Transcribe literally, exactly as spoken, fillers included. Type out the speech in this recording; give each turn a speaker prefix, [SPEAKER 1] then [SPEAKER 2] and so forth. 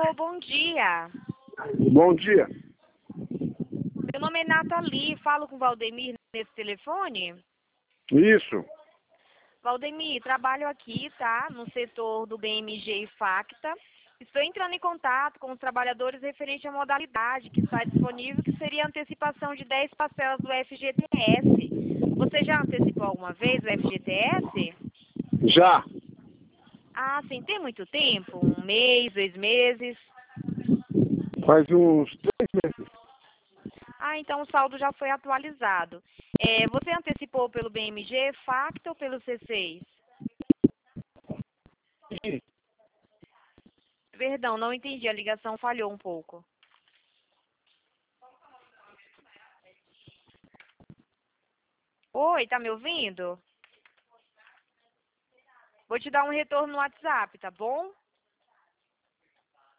[SPEAKER 1] Alô, bom dia.
[SPEAKER 2] Bom dia.
[SPEAKER 1] Meu nome é Nathalie, falo com o Valdemir nesse telefone.
[SPEAKER 2] Isso.
[SPEAKER 1] Valdemir, trabalho aqui, tá? No setor do B M G e Facta. Estou entrando em contato com os trabalhadores referente à modalidade que está disponível, que seria a antecipação de dez parcelas do F G T S. Você já antecipou alguma vez o F G T S?
[SPEAKER 2] Já.
[SPEAKER 1] Ah, sim. Tem muito tempo? Um mês, dois meses?
[SPEAKER 2] Faz uns três meses.
[SPEAKER 1] Ah, então o saldo já foi atualizado. É, você antecipou pelo B M G, Facta ou pelo C seis? Perdão, não entendi, a ligação falhou um pouco. Oi, tá me ouvindo? Vou te dar um retorno no WhatsApp, tá bom?